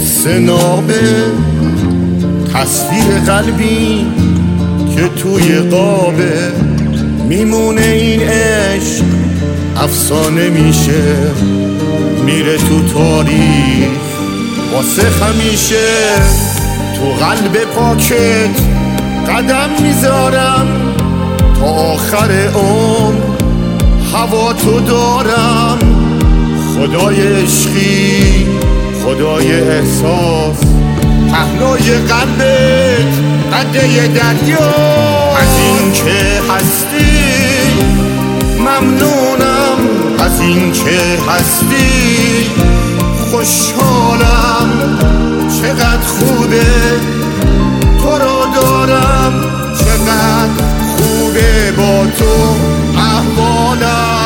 قصه نابه، تصویر قلبی که توی قابه. میمونه این عشق افسانه میشه، میره تو تاریخ واسه همیشه. تو قلب پاکت قدم میذارم، تا آخر عمر هوا تو دارم. خدای عشقی، خدای احساس، پهنای قلبت قده دریا. از این که هستی ممنونم، از این که هستی خوشحالم. چقدر خوبه تو رو دارم، چقدر خوبه با تو احوالم.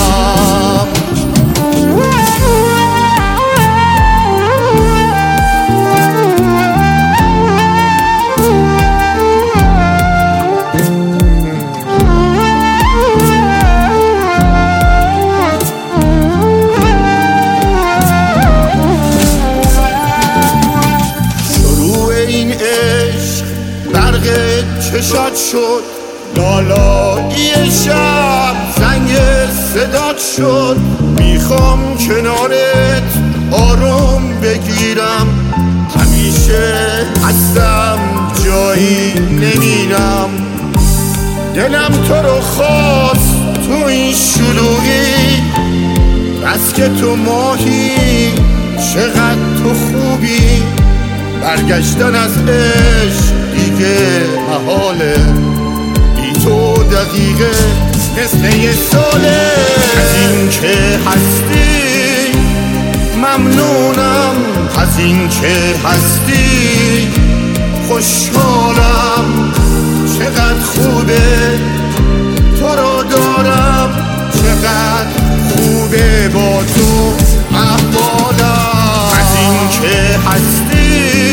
چشات شد لالایی شب، زنگ صدات شد. میخوام کنارت آروم بگیرم، همیشه هستم جایی نمیرم. دلم تو رو خواست تو این شلوغی، بس که تو ماهی چقدر تو خوبی. برگشتن از عشق دیگه محاله، بی تو دقیقه مثل یه ساله. از این که هستی ممنونم، از این که هستی خوشحالم. چقدر خوبه تو رو دارم، چقدر خوبه با تو احوالم. از این که هستی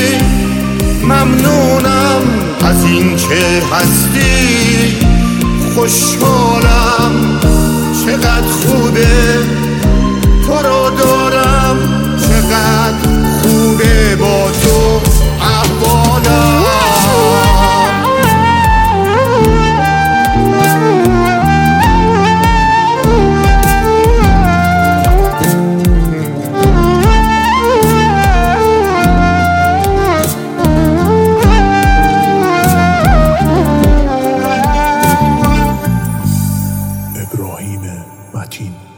ممنونم، از این که هستی خوشحالم. چقدر خوبه تو رو دارم، چقدر خوبه با تو احوالم. ابراهیم متین.